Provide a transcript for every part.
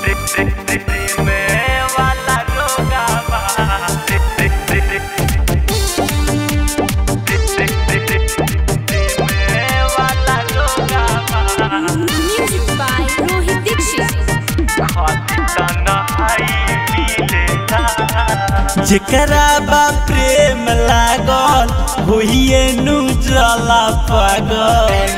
Music by Rohit Dixit. जेकरा बा प्रेम लागल होइए नु जला पागल।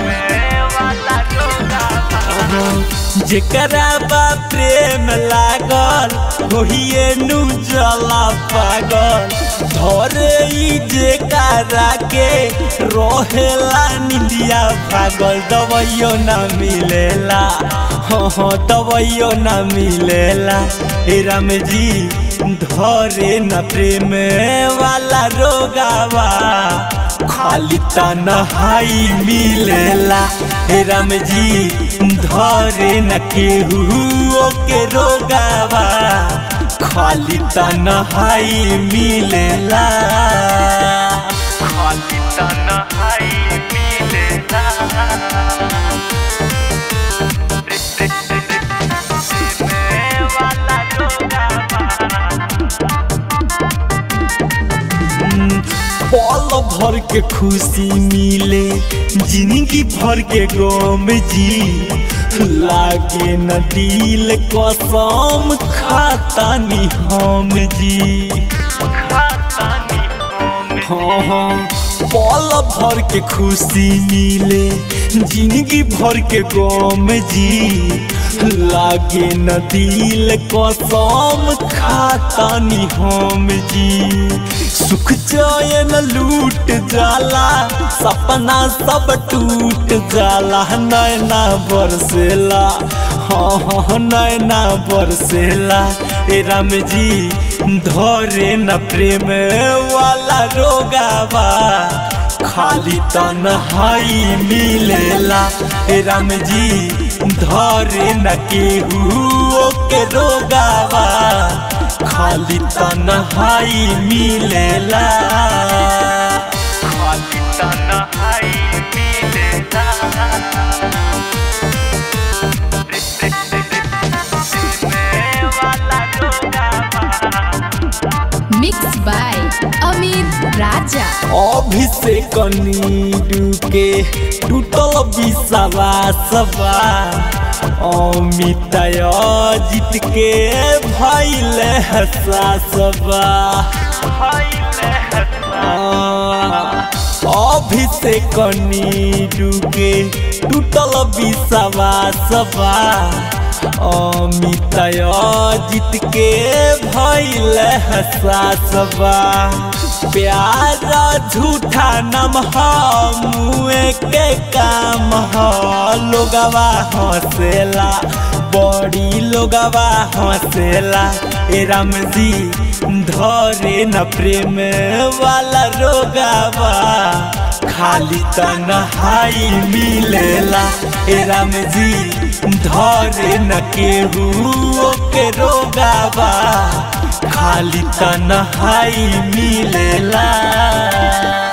जेकरा बा प्रेम लागल होइए नु जला पागल। धरे ई जेकरा के रहेला निंदिया भागल। दवाइयो ना मिलेला, हाँ दवाइयो ना मिलेला। हे राम जी धरे न प्रेम वाला रोगावा, खाली तन्हाई मिलेला। हे राम जी धरे न केहू के रोगावा, खाली तन्हाई मिलेला। खाली तन्हाई मिलेला। पल भर के खुशी मिले, जिंदगी भर के गम जी। लागे न दिल कसम खातानी हम जी। हाँ पल भर के खुशी मिले, जिंदगी भर के गम जी। लागे न दिल कसम खातानी हम जी। सुख चैन लूट जाला, सपना सब टूट जाला। नैना बरसेला, हाँ नैना बरसेला। ए राम जी धरे न प्रेम वाला रोगावा, खाली तन्हाई मिलेला। ए राम जी धरे न केहू के रोगावा, खाली तन्हाई मिलेला। खाली तन्हाई मिलेला। Mixed by Amit Raja. Abhishek Naidu के टूटल विश्वास बा। अमित जीत के भइल हसास बा। अभिषेक नीडू के टूटल विश्वास बा। अमित जीत के भइल हसास बा। प्यार झूठा नाम मुए के काम ह। लोगवा हंसेला, बड़ी लोगवा हंसेला। ए राम जी धरे न प्रेम वाला रोगावा, खाली तन्हाई मिलेला। ए राम जी धरे न केहू के रोगावा, खाली तन्हाई मिलेला।